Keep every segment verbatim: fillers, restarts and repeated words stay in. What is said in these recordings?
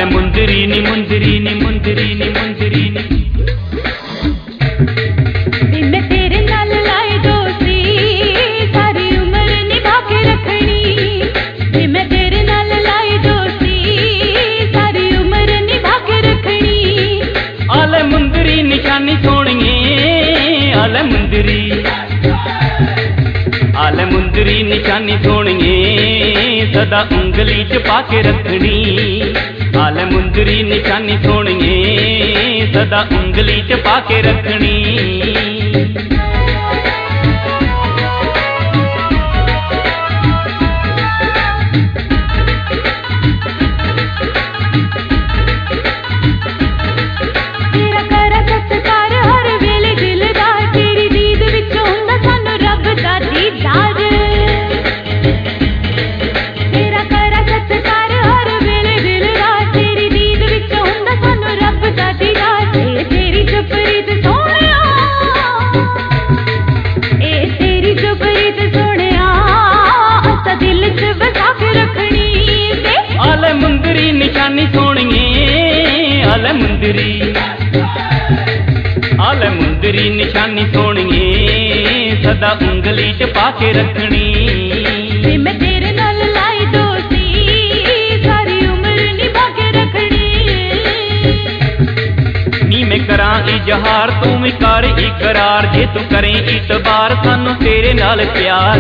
आले मुंदरी नी मुंदरी नी मुंदरी नी मुंदरी नी मैं तेरे नाल लाई दोस्ती सारी उम्र निभा के रखनी। मैं तेरे नाल लाई दोस्ती सारी उम्र निभा के रखनी। आले मुंदरी निशानी सोनिए आले मुंदरी आले मुंदरी निशानी सोनिए सदा उंगली च पाके रखनी। आले मुंदरी निशानी सोनिए सदा उंगली च पाके रखनी। निशानी सोनिए आले मुंदरी आले मुंदरी निशानी सोनिए सदा उंगली च पाके रखनी। मैं तेरे नाल लाई दोस्ती सारी उम्र निभा के रखनी। नी मैं करा इजहार तू भी कर इकरार जे तू करें इतबार सानू तेरे नाल प्यार।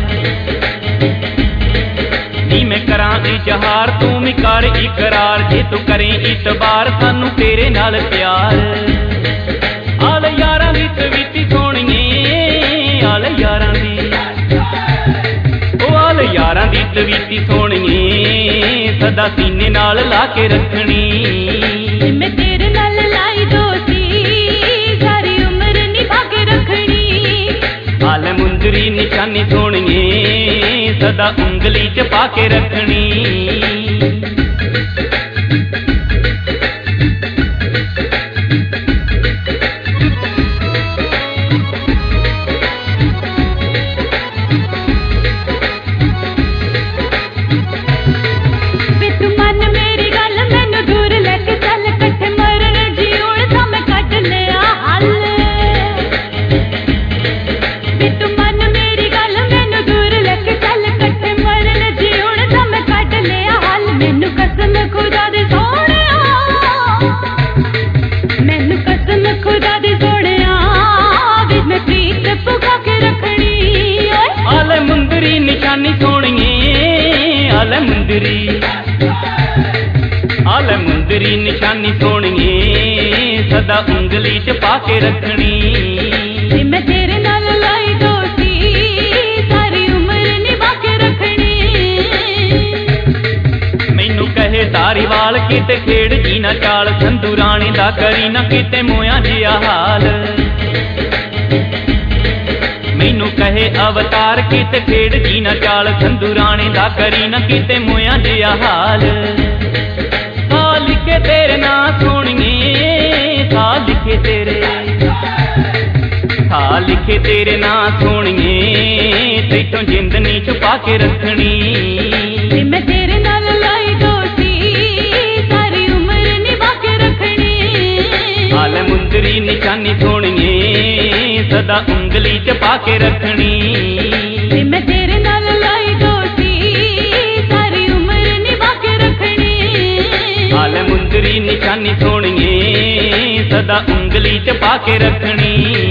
नी मैं करा इजहार तू भी कर इकरार जे तू करें इतबार सानू तेरे नाल प्यार। आले यारां दी तवीती सोनिए आले यारां दी ओ आले यारां दी तवीती सोनिए सदा सीने नाल ला के रखनी। मैं तेरे नाल लाई दोस्ती सारी उम्र निभा के रखनी। आले मुंदरी निशानी सोनिए सदा उंगली च पाके रखनी। निशानी सोनिए आले मुंदरी आले मुंदरी निशानी सोनिए सदा उंगली च पाके रखनी। मैं तेरे नाल लाई दोस्ती सारी उम्र निभा के रखनी। मैनू कहे धारीवाल किते खेड़ जी ना चाल संधू राणी दा करी ना किते मोया जिया हाल। मैनू कहे अवतार किते खेड़ जी ना चाल संधू राणी दा करी ना किते मोया जिया हाल। था लिखे तेरे ना सोनिए था लिखे तेरे था लिखे तेरे ना सोनिए तैथों जिंदनी छुपा के रखनी। मैं तेरे नाल लाई दोस्ती सारी उम्र निभा के रखनी। आले मुंदरी निशानी सोनिए सदा उंगली च पाके रखनी। मैं तेरे नाल लाई दोस्ती सारी उम्र निभा के रखनी। आले मुंदरी निशानी सोनिए सदा उंगली च पाके रखनी।